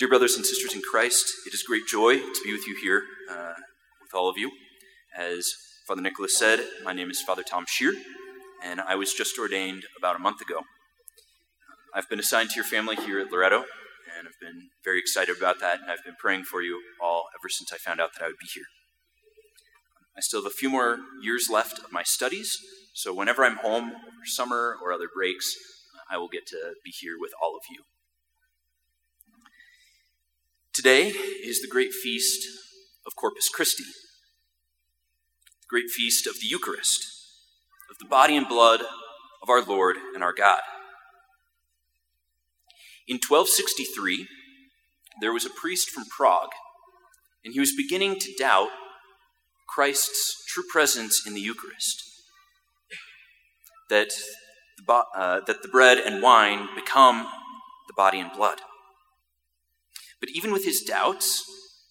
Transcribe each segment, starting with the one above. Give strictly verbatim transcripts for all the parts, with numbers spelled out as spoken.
Dear brothers and sisters in Christ, it is great joy to be with you here, uh, with all of you. As Father Nicholas said, my name is Father Tom Scheer, and I was just ordained about a month ago. I've been assigned to your family here at Loretto, and I've been very excited about that, and I've been praying for you all ever since I found out that I would be here. I still have a few more years left of my studies, so whenever I'm home over summer or other breaks, I will get to be here with all of you. Today is the great feast of Corpus Christi, the great feast of the Eucharist, of the body and blood of our Lord and our God. In twelve sixty-three, there was a priest from Prague, and he was beginning to doubt Christ's true presence in the Eucharist, that the, bo- uh, that the bread and wine become the body and blood. But even with his doubts,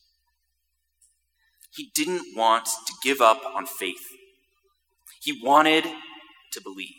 he didn't want to give up on faith. He wanted to believe.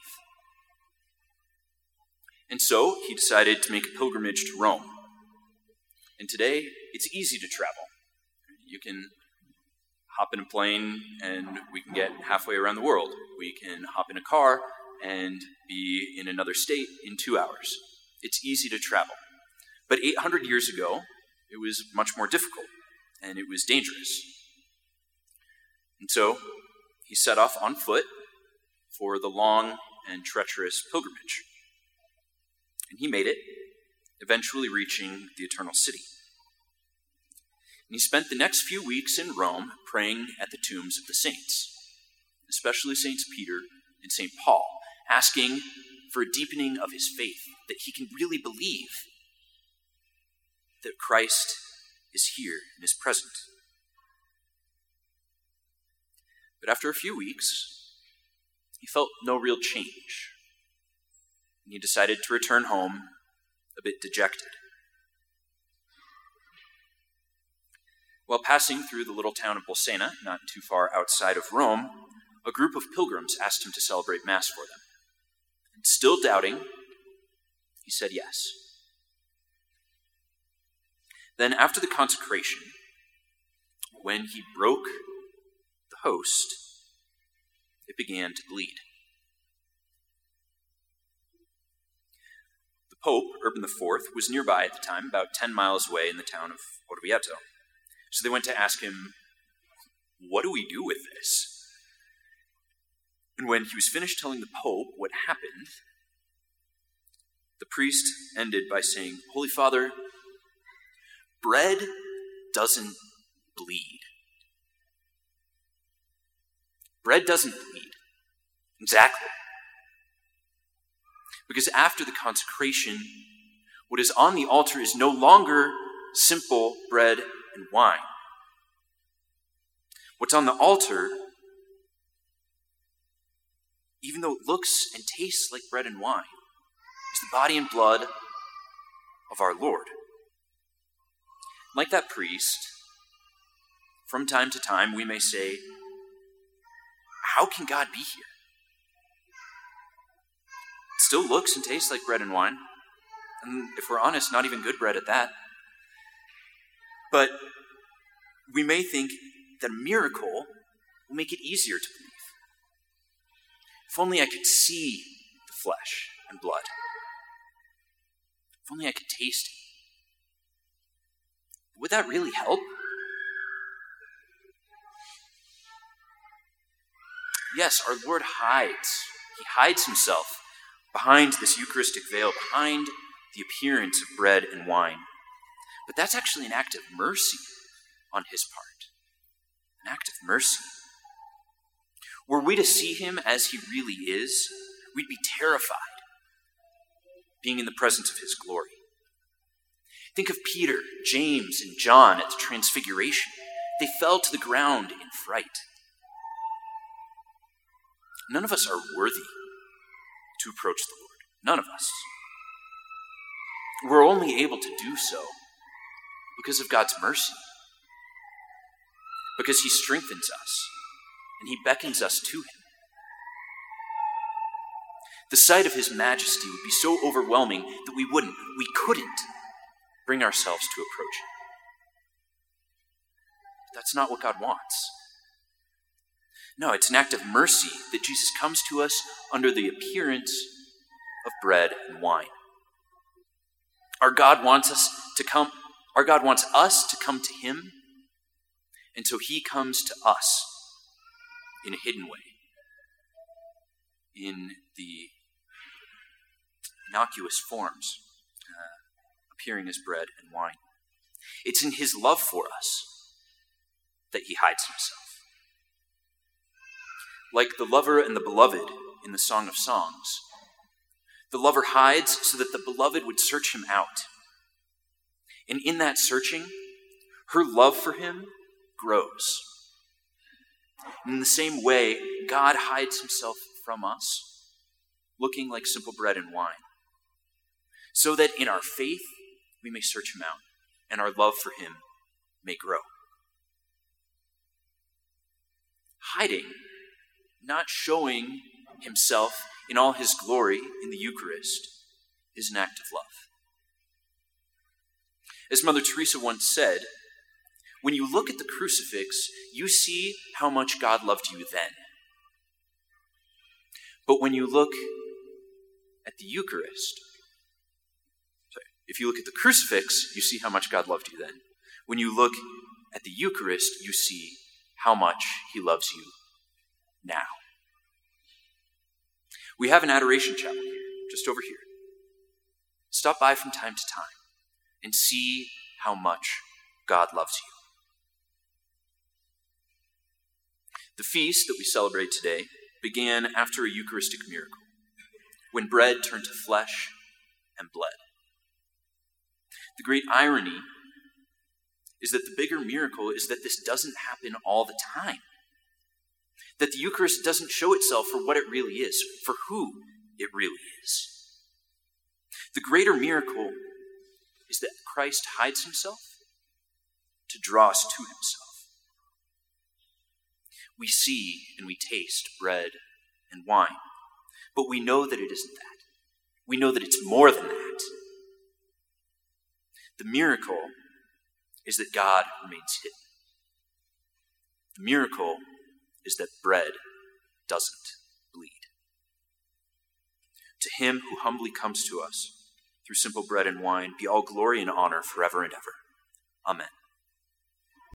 And so he decided to make a pilgrimage to Rome. And today, it's easy to travel. You can hop in a plane and we can get halfway around the world. We can hop in a car and be in another state in two hours. It's easy to travel. But eight hundred years ago, it was much more difficult, and it was dangerous. And so he set off on foot for the long and treacherous pilgrimage. And he made it, eventually reaching the Eternal City. And he spent the next few weeks in Rome praying at the tombs of the saints, especially Saints Peter and Saint Paul, asking for a deepening of his faith, that he can really believe that Christ is here and is present. But after a few weeks, he felt no real change, and he decided to return home a bit dejected. While passing through the little town of Bolsena, not too far outside of Rome, a group of pilgrims asked him to celebrate Mass for them. And still doubting, he said yes. Then after the consecration, when he broke the host, it began to bleed. The Pope, Urban the Fourth, was nearby at the time, about ten miles away in the town of Orvieto. So they went to ask him, "What do we do with this?" And when he was finished telling the Pope what happened, the priest ended by saying, "Holy Father, bread doesn't bleed." Bread doesn't bleed. Exactly. Because after the consecration, what is on the altar is no longer simple bread and wine. What's on the altar, even though it looks and tastes like bread and wine, is the body and blood of our Lord. Like that priest, from time to time we may say, how can God be here? It still looks and tastes like bread and wine, and if we're honest, not even good bread at that. But we may think that a miracle will make it easier to believe. If only I could see the flesh and blood. If only I could taste it. Would that really help? Yes, our Lord hides. He hides himself behind this Eucharistic veil, behind the appearance of bread and wine. But that's actually an act of mercy on his part. An act of mercy. Were we to see him as he really is, we'd be terrified, being in the presence of his glory. Think of Peter, James, and John at the Transfiguration. They fell to the ground in fright. None of us are worthy to approach the Lord. None of us. We're only able to do so because of God's mercy. Because he strengthens us and he beckons us to him. The sight of his majesty would be so overwhelming that we wouldn't, we couldn't bring ourselves to approach him. But that's not what God wants. No, it's an act of mercy that Jesus comes to us under the appearance of bread and wine. Our God wants us to come, our God wants us to come to him, and so he comes to us in a hidden way, in the innocuous forms, uh, appearing as bread and wine. It's in his love for us that he hides himself. Like the lover and the beloved in the Song of Songs, the lover hides so that the beloved would search him out. And in that searching, her love for him grows. In the same way, God hides himself from us, looking like simple bread and wine, so that in our faith we may search him out and our love for him may grow. Hiding, not showing himself in all his glory in the Eucharist, is an act of love. As Mother Teresa once said, when you look at the crucifix, you see how much God loved you then. But when you look at the Eucharist, sorry, if you look at the crucifix, you see how much God loved you then. When you look at the Eucharist, you see how much he loves you now. We have an adoration chapel here, just over here. Stop by from time to time and see how much God loves you. The feast that we celebrate today began after a Eucharistic miracle, when bread turned to flesh and blood. The great irony is that the bigger miracle is that this doesn't happen all the time. That the Eucharist doesn't show itself for what it really is, for who it really is. The greater miracle is that Christ hides himself to draw us to himself. We see and we taste bread and wine, but we know that it isn't that. We know that it's more than that. The miracle is that God remains hidden. The miracle is that bread doesn't bleed. To him who humbly comes to us through simple bread and wine, be all glory and honor forever and ever. Amen.